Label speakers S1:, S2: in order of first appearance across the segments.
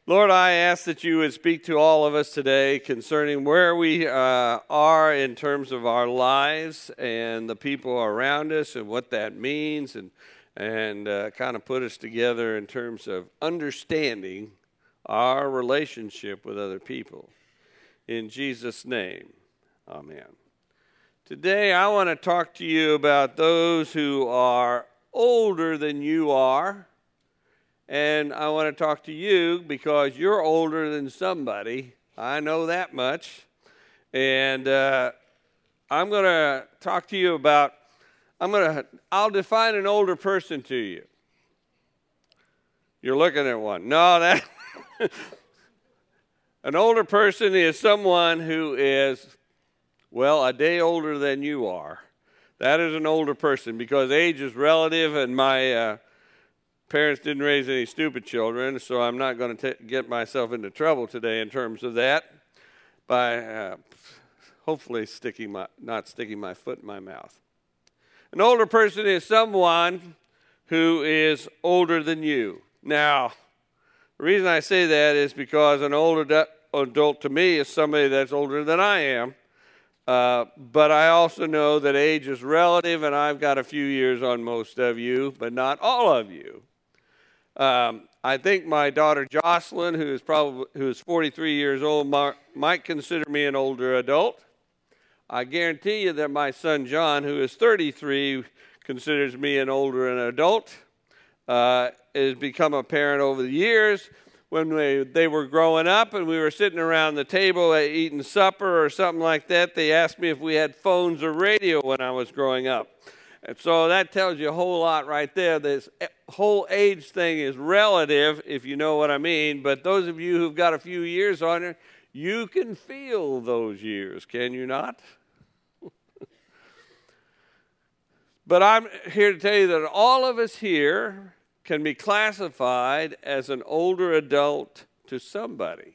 S1: Lord, I ask that you would speak to all of us today concerning where we are in terms of our lives and the people around us and what that means, and kind of put us together in terms of understanding our relationship with other people. In Jesus' name, amen. Today I want to talk to you about those who are older than you are. And I want to talk to you because you're older than somebody. I know that much. And I'm going to talk to you about, I'll define an older person to you. You're looking at one. No, an older person is someone who is, well, a day older than you are. That is an older person because age is relative, and my parents didn't raise any stupid children, so I'm not going to get myself into trouble today in terms of that by hopefully not sticking my foot in my mouth. An older person is someone who is older than you. Now, the reason I say that is because an older adult to me is somebody that's older than I am, but I also know that age is relative, and I've got a few years on most of you, but not all of you. I think my daughter Jocelyn, who is 43 years old, might consider me an older adult. I guarantee you that my son John, who is 33, considers me an older adult. Has become a parent over the years. When they were growing up and we were sitting around the table eating supper or something like that, they asked me if we had phones or radio when I was growing up. And so that tells you a whole lot right there. This whole age thing is relative, if you know what I mean. But those of you who've got a few years on you, you can feel those years, can you not? But I'm here to tell you that all of us here can be classified as an older adult to somebody.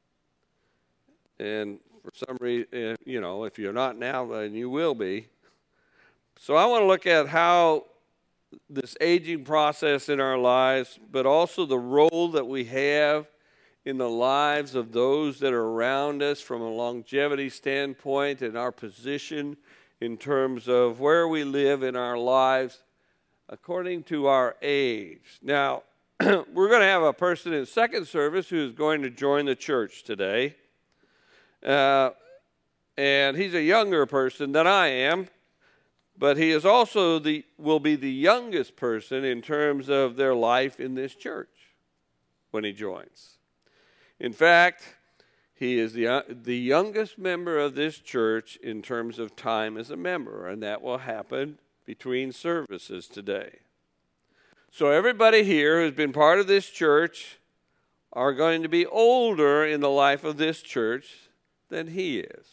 S1: And for some reason, if you're not now, then you will be. So I want to look at how this aging process in our lives, but also the role that we have in the lives of those that are around us from a longevity standpoint and our position in terms of where we live in our lives according to our age. Now, we're going to have a person in second service who is going to join the church today. And he's a younger person than I am. But he is also will be the youngest person in terms of their life in this church when he joins. In fact, he is the youngest member of this church in terms of time as a member, and that will happen between services today. So everybody here who's been part of this church are going to be older in the life of this church than he is.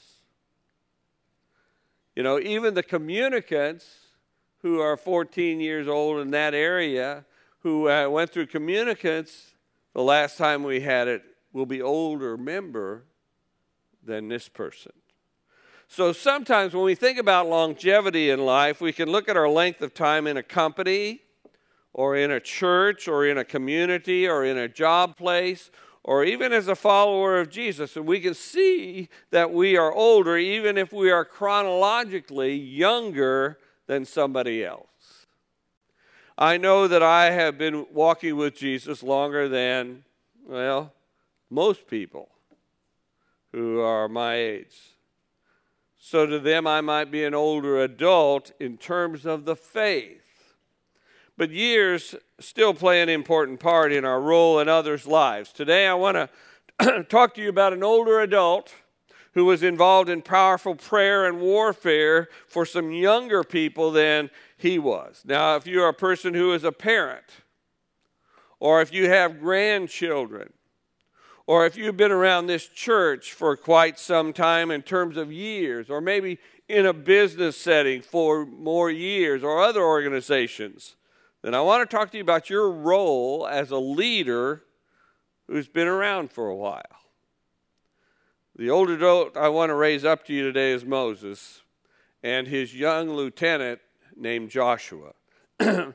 S1: Even the communicants who are 14 years old in that area, who went through communicants the last time we had it, will be older member than this person. So sometimes when we think about longevity in life, we can look at our length of time in a company or in a church or in a community or in a job place, or even as a follower of Jesus, and we can see that we are older even if we are chronologically younger than somebody else. I know that I have been walking with Jesus longer than, most people who are my age. So to them, I might be an older adult in terms of the faith. But years still play an important part in our role in others' lives. Today I want to talk to you about an older adult who was involved in powerful prayer and warfare for some younger people than he was. Now, if you're a person who is a parent, or if you have grandchildren, or if you've been around this church for quite some time in terms of years, or maybe in a business setting for more years, or other organizations, then I want to talk to you about your role as a leader who's been around for a while. The older adult I want to raise up to you today is Moses and his young lieutenant named Joshua.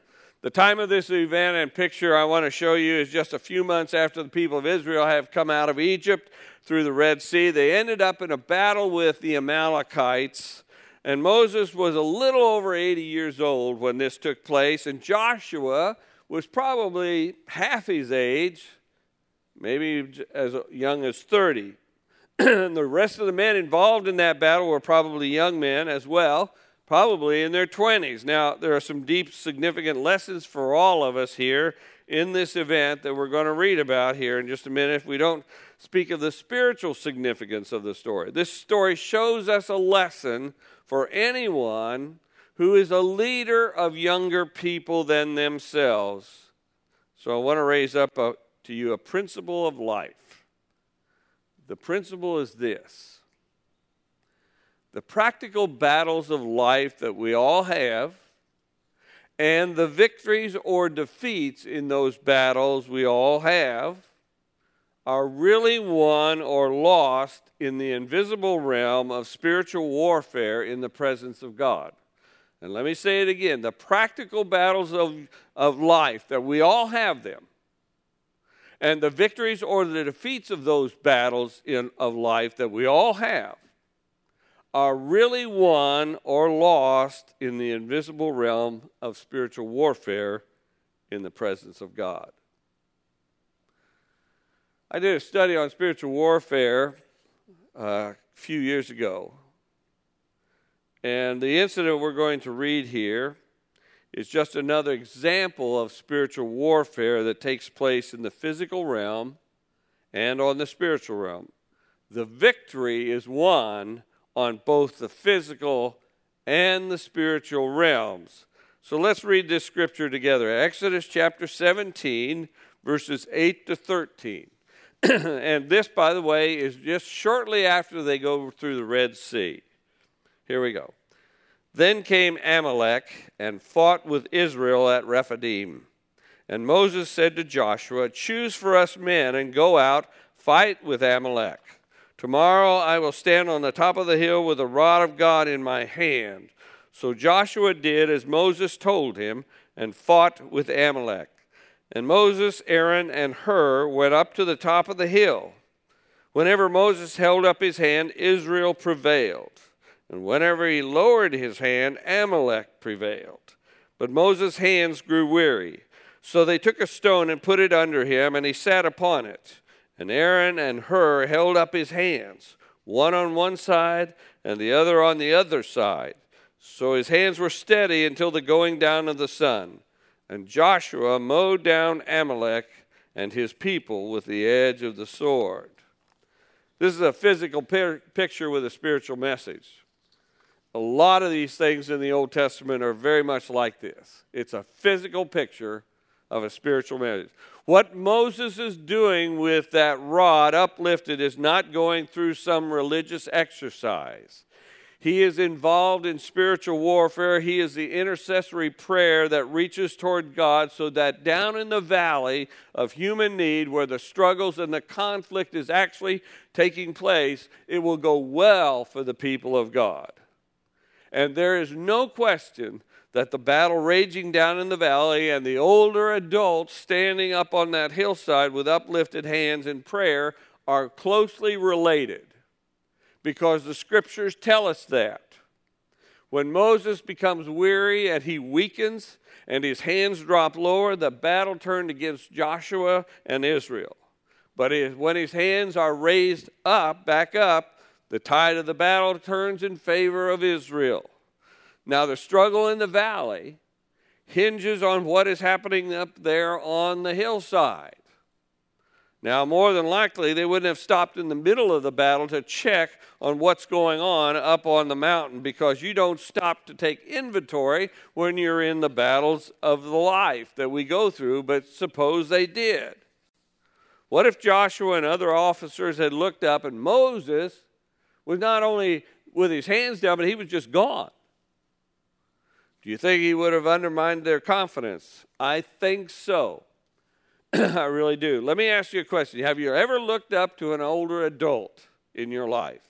S1: The time of this event and picture I want to show you is just a few months after the people of Israel have come out of Egypt through the Red Sea. They ended up in a battle with the Amalekites, and Moses was a little over 80 years old when this took place, and Joshua was probably half his age, maybe as young as 30. And the rest of the men involved in that battle were probably young men as well, probably in their 20s. Now, there are some deep, significant lessons for all of us here in this event that we're going to read about here in just a minute if we don't speak of the spiritual significance of the story. This story shows us a lesson for anyone who is a leader of younger people than themselves. So I want to raise up to you a principle of life. The principle is this: the practical battles of life that we all have, and the victories or defeats in those battles we all have, are really won or lost in the invisible realm of spiritual warfare in the presence of God. And let me say it again: the practical battles of life, that we all have them, and the victories or the defeats of those battles of life that we all have, are really won or lost in the invisible realm of spiritual warfare in the presence of God. I did a study on spiritual warfare a few years ago. And the incident we're going to read here is just another example of spiritual warfare that takes place in the physical realm and on the spiritual realm. The victory is won on both the physical and the spiritual realms. So let's read this scripture together. Exodus chapter 17, verses 8 to 13. And this, by the way, is just shortly after they go through the Red Sea. Here we go. Then came Amalek and fought with Israel at Rephidim. And Moses said to Joshua, "Choose for us men and go out, fight with Amalek. Tomorrow I will stand on the top of the hill with the rod of God in my hand." So Joshua did as Moses told him and fought with Amalek. And Moses, Aaron, and Hur went up to the top of the hill. Whenever Moses held up his hand, Israel prevailed. And whenever he lowered his hand, Amalek prevailed. But Moses' hands grew weary. So they took a stone and put it under him, and he sat upon it. And Aaron and Hur held up his hands, one on one side and the other on the other side. So his hands were steady until the going down of the sun. And Joshua mowed down Amalek and his people with the edge of the sword. This is a physical picture with a spiritual message. A lot of these things in the Old Testament are very much like this. It's a physical picture of a spiritual message. What Moses is doing with that rod uplifted is not going through some religious exercise. He is involved in spiritual warfare. He is the intercessory prayer that reaches toward God so that down in the valley of human need, where the struggles and the conflict is actually taking place, it will go well for the people of God. And there is no question that the battle raging down in the valley and the older adults standing up on that hillside with uplifted hands in prayer are closely related, because the scriptures tell us that. When Moses becomes weary and he weakens and his hands drop lower, the battle turned against Joshua and Israel. But when his hands are raised up, back up, the tide of the battle turns in favor of Israel. Now, the struggle in the valley hinges on what is happening up there on the hillside. Now, more than likely, they wouldn't have stopped in the middle of the battle to check on what's going on up on the mountain, because you don't stop to take inventory when you're in the battles of the life that we go through, but suppose they did. What if Joshua and other officers had looked up and Moses was not only with his hands down, but he was just gone? Do you think he would have undermined their confidence? I think so. I really do. Let me ask you a question. Have you ever looked up to an older adult in your life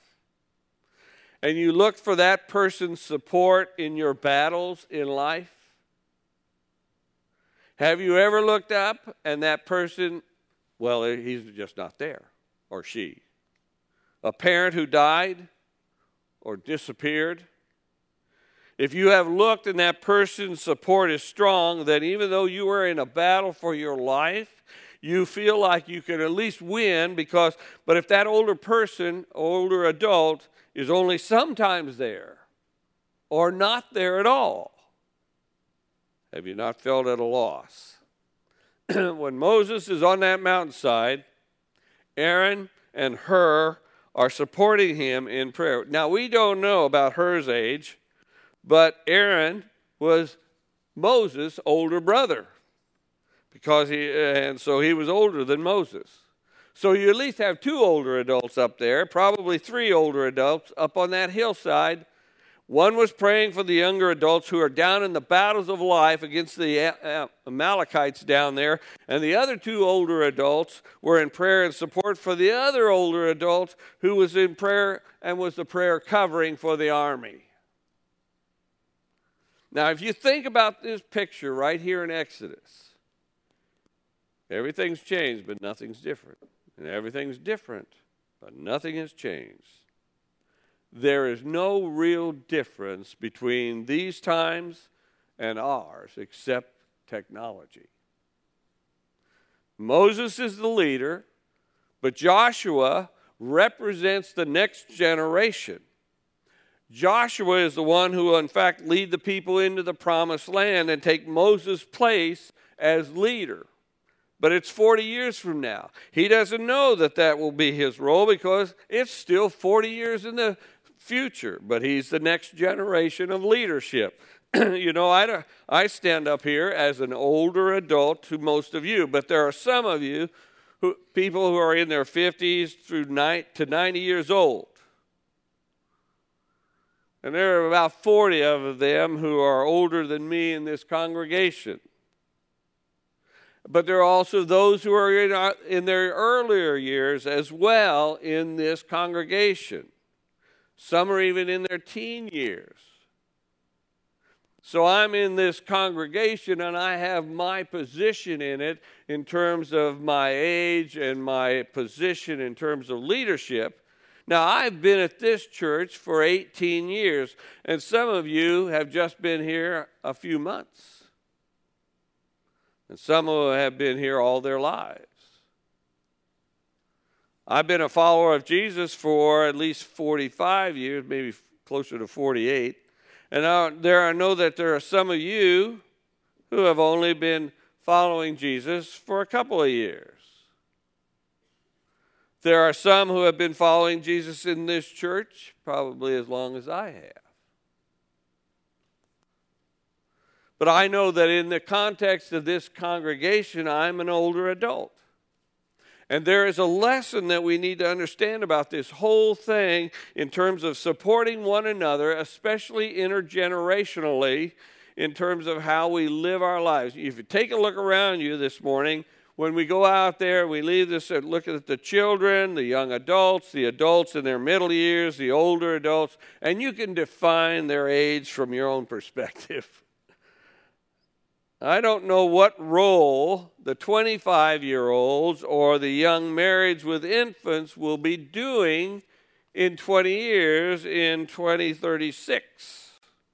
S1: and you looked for that person's support in your battles in life? Have you ever looked up and that person, well, he's just not there, or she? A parent who died or disappeared? If you have looked and that person's support is strong, then even though you are in a battle for your life, you feel like you can at least win but if that older person, older adult, is only sometimes there or not there at all, have you not felt at a loss? When Moses is on that mountainside, Aaron and Hur are supporting him in prayer. Now, we don't know about Hur's age, but Aaron was Moses' older brother, so he was older than Moses. So you at least have two older adults up there, probably three older adults up on that hillside. One was praying for the younger adults who are down in the battles of life against the Amalekites down there, and the other two older adults were in prayer and support for the other older adult who was in prayer and was the prayer covering for the army. Now, if you think about this picture right here in Exodus, everything's changed, but nothing's different. And everything's different, but nothing has changed. There is no real difference between these times and ours except technology. Moses is the leader, but Joshua represents the next generation. Joshua is the one who will, in fact, lead the people into the promised land and take Moses' place as leader. But it's 40 years from now. He doesn't know that will be his role because it's still 40 years in the future. But he's the next generation of leadership. I stand up here as an older adult to most of you, but there are some of you, people who are in their 50s to 90 years old. And there are about 40 of them who are older than me in this congregation. But there are also those who are in their earlier years as well in this congregation. Some are even in their teen years. So I'm in this congregation and I have my position in it in terms of my age and my position in terms of leadership. Now, I've been at this church for 18 years, and some of you have just been here a few months. And some have been here all their lives. I've been a follower of Jesus for at least 45 years, maybe closer to 48. And I know that there are some of you who have only been following Jesus for a couple of years. There are some who have been following Jesus in this church probably as long as I have. But I know that in the context of this congregation, I'm an older adult. And there is a lesson that we need to understand about this whole thing in terms of supporting one another, especially intergenerationally, in terms of how we live our lives. If you take a look around you this morning, when we go out there, we leave this and look at the children, the young adults, the adults in their middle years, the older adults, and you can define their age from your own perspective. I don't know what role the 25-year-olds or the young marrieds with infants will be doing in 20 years in 2036.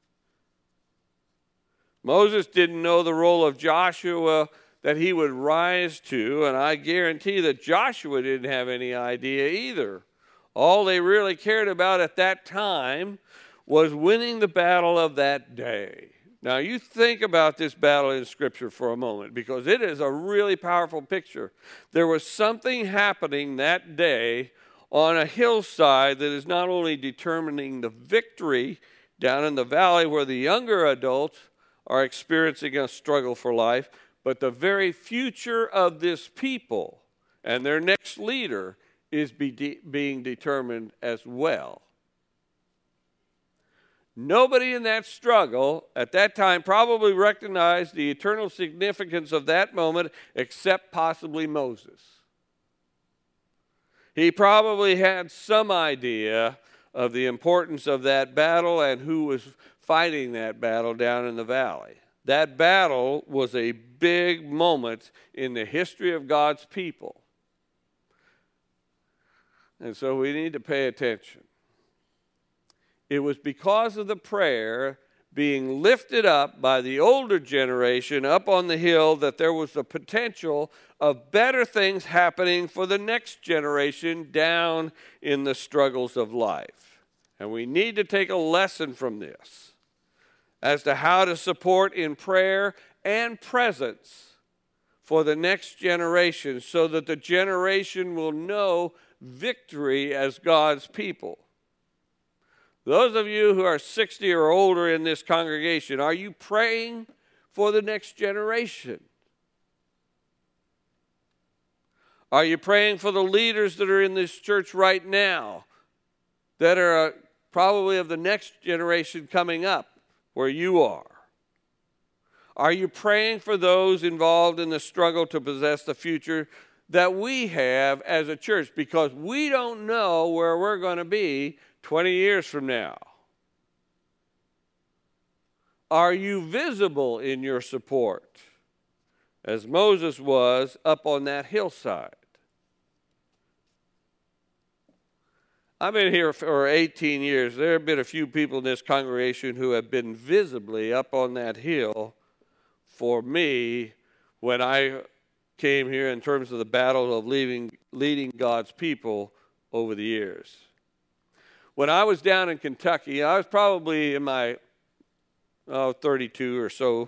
S1: Moses didn't know the role of Joshua that he would rise to, and I guarantee that Joshua didn't have any idea either. All they really cared about at that time was winning the battle of that day. Now, you think about this battle in Scripture for a moment, because it is a really powerful picture. There was something happening that day on a hillside that is not only determining the victory down in the valley where the younger adults are experiencing a struggle for life, but the very future of this people and their next leader is being determined as well. Nobody in that struggle at that time probably recognized the eternal significance of that moment except possibly Moses. He probably had some idea of the importance of that battle and who was fighting that battle down in the valley. That battle was a big moment in the history of God's people. And so we need to pay attention. It was because of the prayer being lifted up by the older generation up on the hill that there was the potential of better things happening for the next generation down in the struggles of life. And we need to take a lesson from this as to how to support in prayer and presence for the next generation so that the generation will know victory as God's people. Those of you who are 60 or older in this congregation, are you praying for the next generation? Are you praying for the leaders that are in this church right now that are probably of the next generation coming up where you are? Are you praying for those involved in the struggle to possess the future that we have as a church? Because we don't know where we're going to be 20 years from now. Are you visible in your support as Moses was up on that hillside? I've been here for 18 years. There have been a few people in this congregation who have been visibly up on that hill for me when I came here in terms of the battle of leading God's people over the years. When I was down in Kentucky, I was probably in my 32 or so.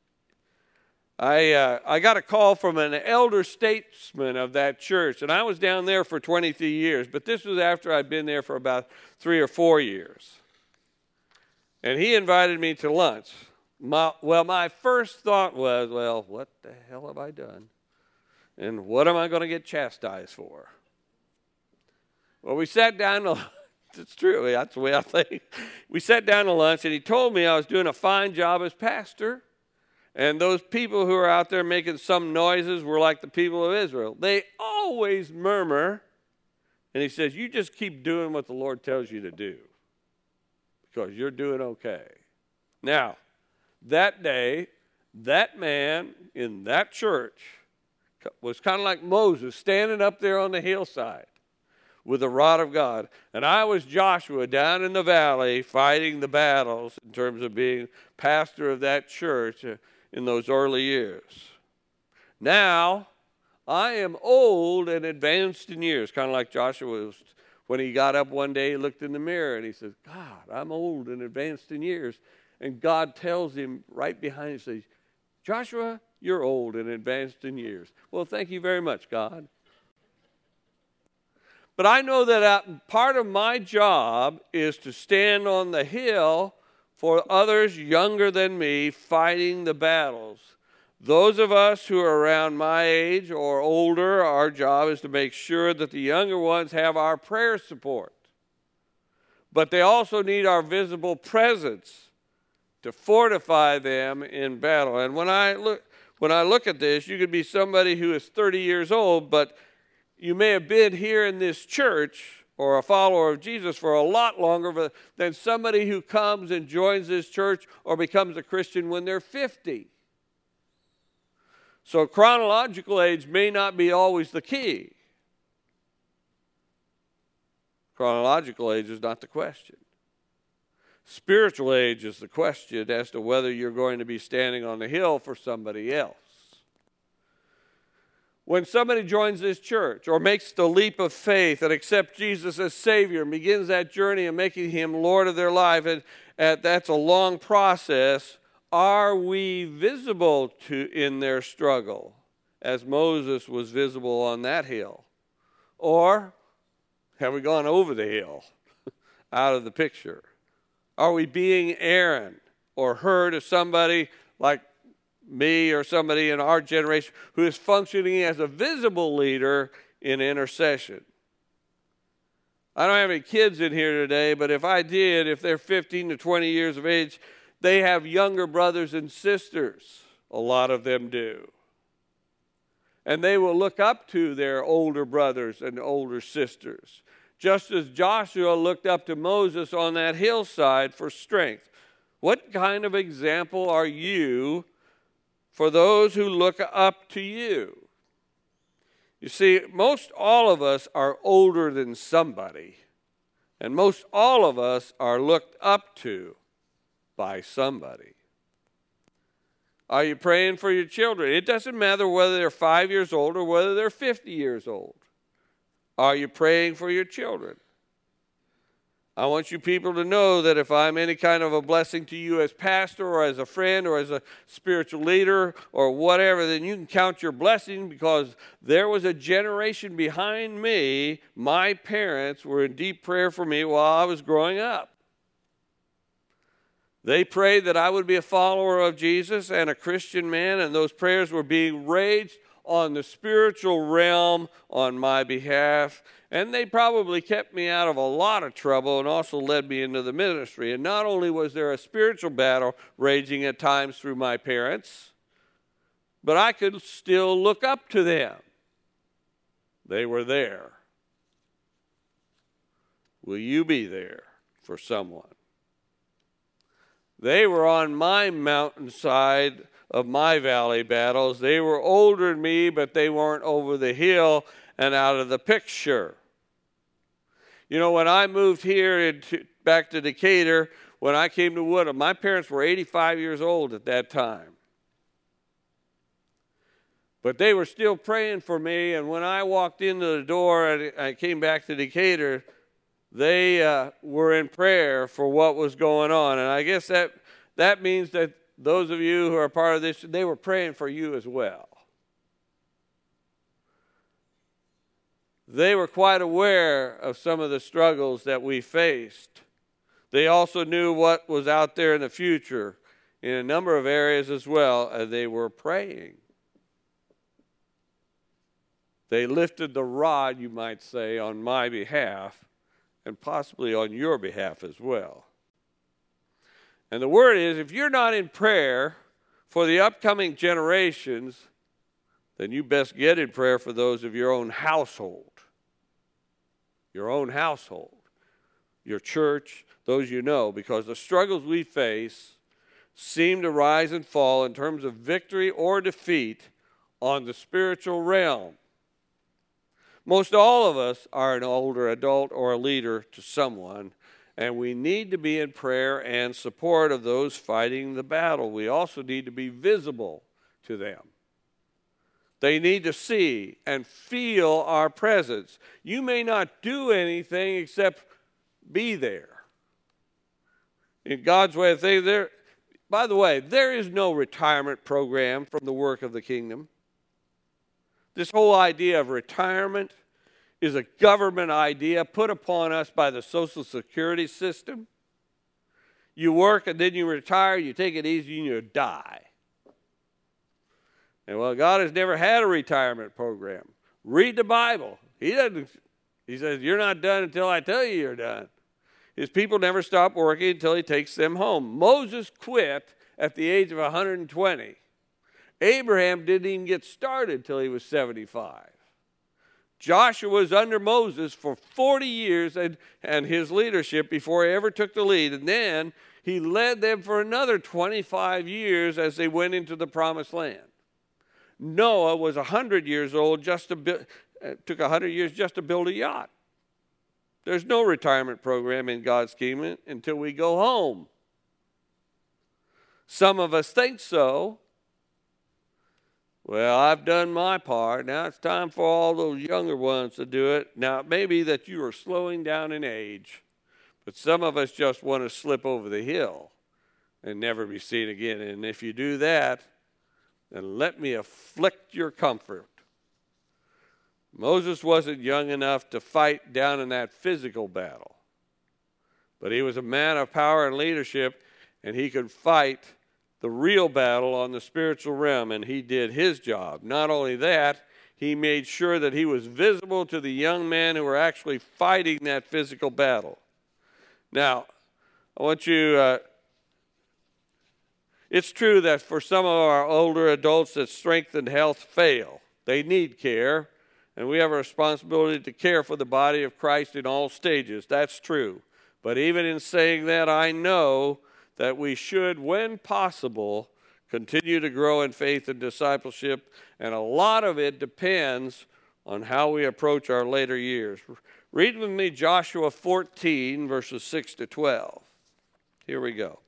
S1: I got a call from an elder statesman of that church, and I was down there for 23 years, but this was after I'd been there for about 3 or 4 years. And he invited me to lunch. My first thought was, well, what the hell have I done? And what am I going to get chastised for? Well, we sat down to It's true. That's the way I think. We sat down to lunch, and he told me I was doing a fine job as pastor. And those people who are out there making some noises were like the people of Israel. They always murmur. And he says, you just keep doing what the Lord tells you to do because you're doing okay. Now, that day, that man in that church was kind of like Moses standing up there on the hillside with the rod of God. And I was Joshua down in the valley fighting the battles in terms of being pastor of that church in those early years. Now, I am old and advanced in years, kind of like Joshua was when he got up one day, he looked in the mirror, and he says, God, I'm old and advanced in years. And God tells him right behind him, says, Joshua, you're old and advanced in years. Well, thank you very much, God. But I know that part of my job is to stand on the hill for others younger than me fighting the battles. Those of us who are around my age or older, our job is to make sure that the younger ones have our prayer support. But they also need our visible presence to fortify them in battle. And when I look at this, you could be somebody who is 30 years old, but you may have been here in this church or a follower of Jesus for a lot longer than somebody who comes and joins this church or becomes a Christian when they're 50. So chronological age may not be always the key. Chronological age is not the question. Spiritual age is the question as to whether you're going to be standing on the hill for somebody else. When somebody joins this church or makes the leap of faith and accepts Jesus as Savior and begins that journey of making Him Lord of their life, and that's a long process, are we visible in their struggle as Moses was visible on that hill? Or have we gone over the hill out of the picture? Are we being Aaron or Hur to somebody like me or somebody in our generation who is functioning as a visible leader in intercession? I don't have any kids in here today, but if I did, if they're 15 to 20 years of age, they have younger brothers and sisters. A lot of them do. And they will look up to their older brothers and older sisters, just as Joshua looked up to Moses on that hillside for strength. What kind of example are you for those who look up to you? You see, most all of us are older than somebody, and most all of us are looked up to by somebody. Are you praying for your children? It doesn't matter whether they're 5 years old or whether they're 50 years old. Are you praying for your children? I want you people to know that if I'm any kind of a blessing to you as pastor or as a friend or as a spiritual leader or whatever, then you can count your blessing, because there was a generation behind me. My parents were in deep prayer for me while I was growing up. They prayed that I would be a follower of Jesus and a Christian man, and those prayers were being raised on the spiritual realm on my behalf. And they probably kept me out of a lot of trouble and also led me into the ministry. And not only was there a spiritual battle raging at times through my parents, but I could still look up to them. They were there. Will you be there for someone? They were on my mountainside of my valley battles. They were older than me, but they weren't over the hill and out of the picture. You know, when I moved here back to Decatur, when I came to Woodham, my parents were 85 years old at that time. But they were still praying for me, and when I walked into the door and I came back to Decatur, they were in prayer for what was going on. And I guess that means that those of you who are part of this, they were praying for you as well. They were quite aware of some of the struggles that we faced. They also knew what was out there in the future in a number of areas as well, as they were praying. They lifted the rod, you might say, on my behalf, and possibly on your behalf as well. And the word is, if you're not in prayer for the upcoming generations, then you best get in prayer for those of your own household. Your own household, your church, those you know, because the struggles we face seem to rise and fall in terms of victory or defeat on the spiritual realm. Most all of us are an older adult or a leader to someone, and we need to be in prayer and support of those fighting the battle. We also need to be visible to them. They need to see and feel our presence. You may not do anything except be there. In God's way of thinking, by the way, there is no retirement program from the work of the kingdom. This whole idea of retirement is a government idea put upon us by the Social Security system. You work and then you retire, you take it easy, and you die. And well, God has never had a retirement program. Read the Bible. He says, you're not done until I tell you you're done. His people never stop working until he takes them home. Moses quit at the age of 120. Abraham didn't even get started till he was 75. Joshua was under Moses for 40 years and his leadership before he ever took the lead. And then he led them for another 25 years as they went into the promised land. Noah was 100 years old, took 100 years just to build a yacht. There's no retirement program in God's kingdom until we go home. Some of us think so. Well, I've done my part. Now it's time for all those younger ones to do it. Now, it may be that you are slowing down in age, but some of us just want to slip over the hill and never be seen again. And if you do that, then let me afflict your comfort. Moses wasn't young enough to fight down in that physical battle, but he was a man of power and leadership, and he could fight the real battle on the spiritual realm, and he did his job. Not only that, he made sure that he was visible to the young men who were actually fighting that physical battle. Now, I want you, it's true that for some of our older adults that strength and health fail. They need care, and we have a responsibility to care for the body of Christ in all stages. That's true. But even in saying that, I know that we should, when possible, continue to grow in faith and discipleship, and a lot of it depends on how we approach our later years. Read with me Joshua 14, verses 6 to 12. Here we go.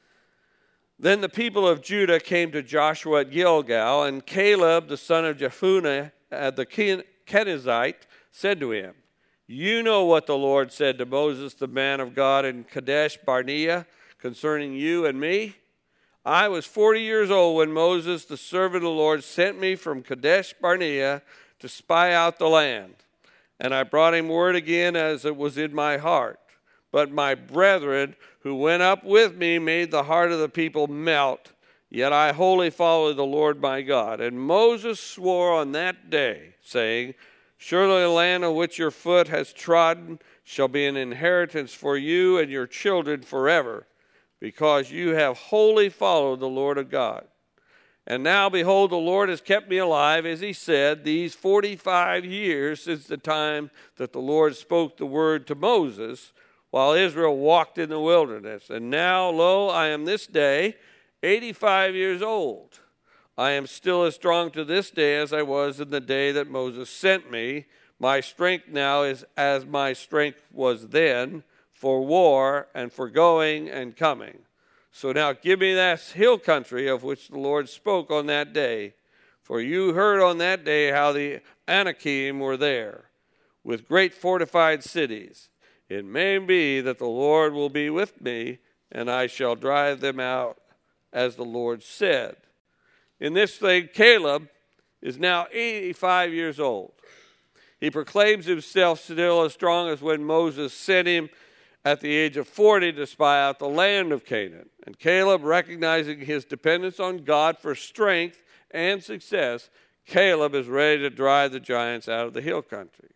S1: Then the people of Judah came to Joshua at Gilgal, and Caleb, the son of Jephunneh, the Kenizzite, said to him, "You know what the Lord said to Moses, the man of God, in Kadesh Barnea, concerning you and me. I was 40 years old when Moses, the servant of the Lord, sent me from Kadesh Barnea to spy out the land. And I brought him word again as it was in my heart. But my brethren who went up with me made the heart of the people melt. Yet I wholly followed the Lord my God. And Moses swore on that day, saying, Surely the land on which your foot has trodden shall be an inheritance for you and your children forever, because you have wholly followed the Lord of God. And now, behold, the Lord has kept me alive, as he said, these 45 years since the time that the Lord spoke the word to Moses, while Israel walked in the wilderness. And now, lo, I am this day 85 years old. I am still as strong to this day as I was in the day that Moses sent me. My strength now is as my strength was then, for war and for going and coming. So now give me that hill country of which the Lord spoke on that day. For you heard on that day how the Anakim were there, with great fortified cities. It may be that the Lord will be with me, and I shall drive them out, as the Lord said." In this thing, Caleb is now 85 years old. He proclaims himself still as strong as when Moses sent him at the age of 40 to spy out the land of Canaan. And Caleb, recognizing his dependence on God for strength and success, Caleb is ready to drive the giants out of the hill country.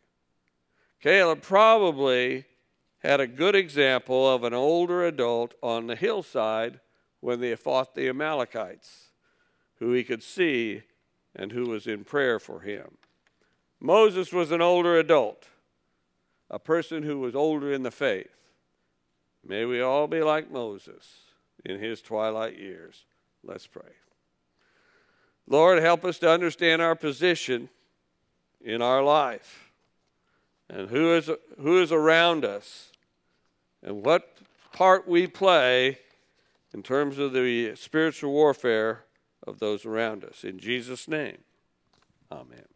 S1: Caleb probably had a good example of an older adult on the hillside when they fought the Amalekites, who he could see and who was in prayer for him. Moses was an older adult, a person who was older in the faith. May we all be like Moses in his twilight years. Let's pray. Lord, help us to understand our position in our life and who is around us and what part we play in terms of the spiritual warfare of those around us. In Jesus' name, amen.